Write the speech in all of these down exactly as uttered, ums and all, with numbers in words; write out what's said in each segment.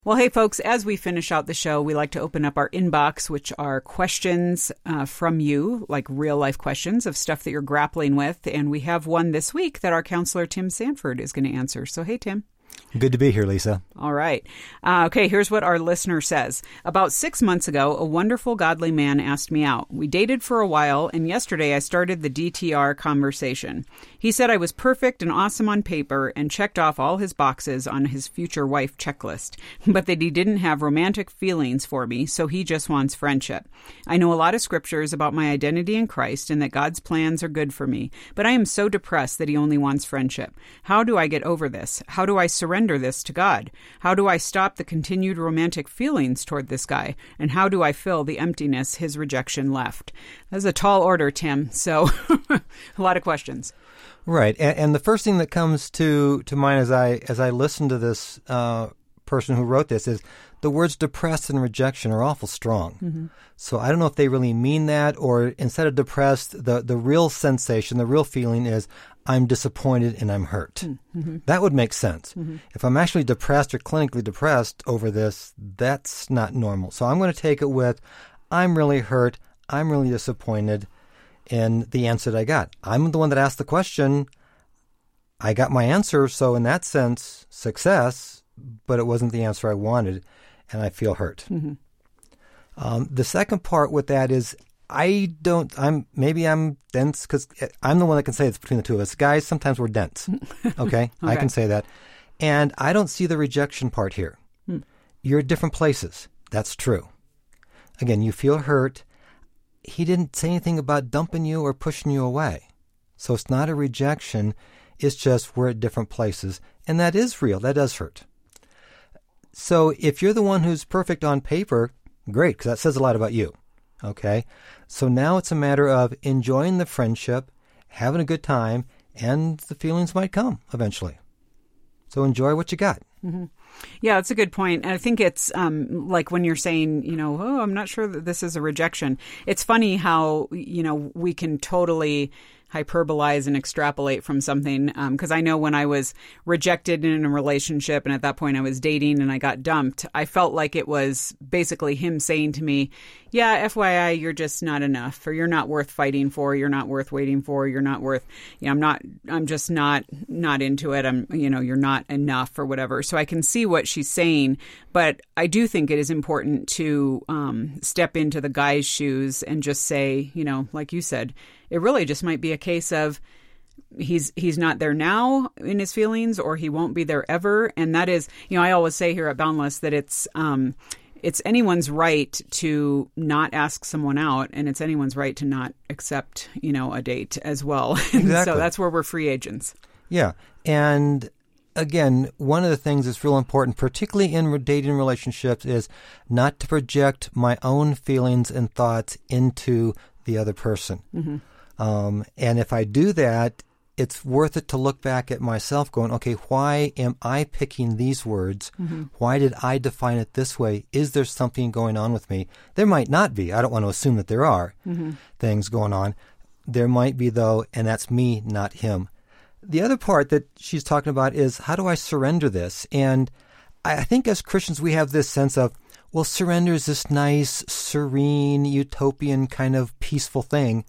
Well, hey, folks, as we finish out the show, we like to open up our inbox, which are questions uh, from you, like real-life questions of stuff that you're grappling with. And we have one this week that our counselor, Tim Sanford, is going to answer. So, hey, Tim. Good to be here, Lisa. All right. Uh, okay, here's what our listener says. About six months ago, a wonderful, godly man asked me out. We dated for a while, and yesterday I started the D T R conversation. He said I was perfect and awesome on paper and checked off all his boxes on his future wife checklist, but that he didn't have romantic feelings for me, so he just wants friendship. I know a lot of scriptures about my identity in Christ and that God's plans are good for me, but I am so depressed that he only wants friendship. How do I get over this? How do I surrender this to God? How do I stop the continued romantic feelings toward this guy? And how do I fill the emptiness his rejection left? That's a tall order, Tim. So a lot of questions. Right. And, and the first thing that comes to, to mind as I as I listen to this uh, person who wrote this is the words depressed and rejection are awful strong. Mm-hmm. So I don't know if they really mean that, or instead of depressed, the, the real sensation, the real feeling is I'm disappointed and I'm hurt. Mm-hmm. That would make sense. Mm-hmm. If I'm actually depressed or clinically depressed over this, that's not normal. So I'm going to take it with I'm really hurt, I'm really disappointed in the answer that I got. I'm the one that asked the question. I got my answer, so in that sense, success, but it wasn't the answer I wanted, and I feel hurt. Mm-hmm. Um, the second part with that is I don't, I'm, maybe I'm dense because I'm the one that can say it's between the two of us. Guys, sometimes we're dense. Okay? okay. I can say that. And I don't see the rejection part here. Hmm. You're at different places. That's true. Again, you feel hurt. He didn't say anything about dumping you or pushing you away. So it's not a rejection. It's just we're at different places. And that is real. That does hurt. So if you're the one who's perfect on paper, great, because that says a lot about you. Okay? So now it's a matter of enjoying the friendship, having a good time, and the feelings might come eventually. So enjoy what you got. Mm-hmm. Yeah, that's a good point. And I think it's um, like when you're saying, you know, oh, I'm not sure that this is a rejection. It's funny how, you know, we can totally hyperbolize and extrapolate from something. Because um, I know when I was rejected in a relationship and at that point I was dating and I got dumped, I felt like it was basically him saying to me, yeah, F Y I, you're just not enough, or you're not worth fighting for, you're not worth waiting for, you're not worth, you know, I'm not, I'm just not, not into it. I'm, you know, you're not enough or whatever. So I can see what she's saying, but I do think it is important to um, step into the guy's shoes and just say, you know, like you said, it really just might be a case of he's he's not there now in his feelings, or he won't be there ever. And that is, you know, I always say here at Boundless that it's um, it's anyone's right to not ask someone out, and it's anyone's right to not accept, you know, a date as well. Exactly. So that's where we're free agents. Yeah. And again, one of the things that's real important, particularly in dating relationships, is not to project my own feelings and thoughts into the other person. Mm-hmm. Um, and if I do that, it's worth it to look back at myself going, okay, why am I picking these words? Mm-hmm. Why did I define it this way? Is there something going on with me? There might not be. I don't want to assume that there are mm-hmm. things going on. There might be, though, and that's me, not him. The other part that she's talking about is, how do I surrender this? And I think as Christians, we have this sense of, well, surrender is this nice, serene, utopian kind of peaceful thing.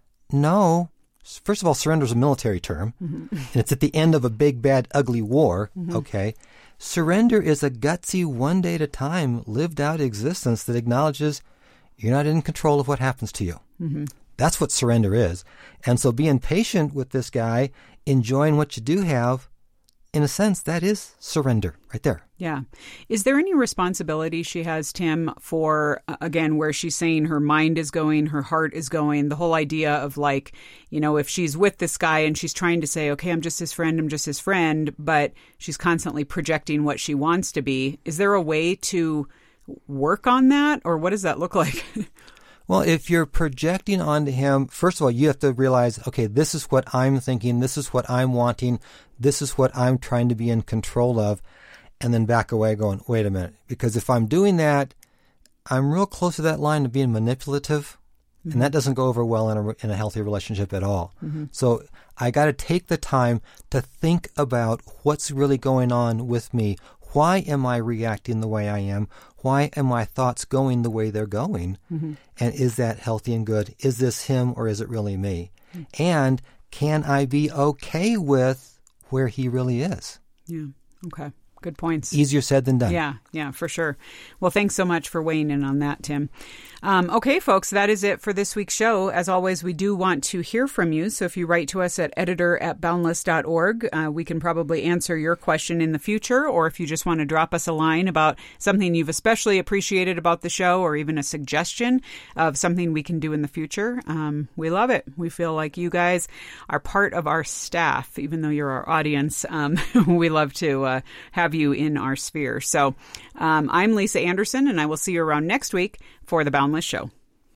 No. First of all, surrender is a military term, mm-hmm. and it's at the end of a big, bad, ugly war, mm-hmm. okay? Surrender is a gutsy, one day at a time, lived out existence that acknowledges you're not in control of what happens to you. Mm-hmm. That's what surrender is. And so being patient with this guy, enjoying what you do have, in a sense, that is surrender right there. Yeah. Is there any responsibility she has, Tim, for, again, where she's saying her mind is going, her heart is going, the whole idea of like, you know, if she's with this guy and she's trying to say, okay, I'm just his friend, I'm just his friend, but she's constantly projecting what she wants to be. Is there a way to work on that, or what does that look like? Well, if you're projecting onto him, first of all, you have to realize, okay, this is what I'm thinking, this is what I'm wanting, this is what I'm trying to be in control of, and then back away going, wait a minute, because if I'm doing that, I'm real close to that line of being manipulative, mm-hmm. and that doesn't go over well in a, in a healthy relationship at all. Mm-hmm. So I got to take the time to think about what's really going on with me. Why am I reacting the way I am? Why are my thoughts going the way they're going? Mm-hmm. And is that healthy and good? Is this him or is it really me? Mm-hmm. And can I be okay with where he really is? Yeah. Okay. Good points. Easier said than done. Yeah, yeah, for sure. Well, thanks so much for weighing in on that, Tim. Um, okay, folks, that is it for this week's show. As always, we do want to hear from you. So if you write to us at editor at boundless dot org, uh, we can probably answer your question in the future. Or if you just want to drop us a line about something you've especially appreciated about the show, or even a suggestion of something we can do in the future, um, we love it. We feel like you guys are part of our staff, even though you're our audience. Um, we love to uh, have you in our sphere. So um, I'm Lisa Anderson, and I will see you around next week for The Boundless Show.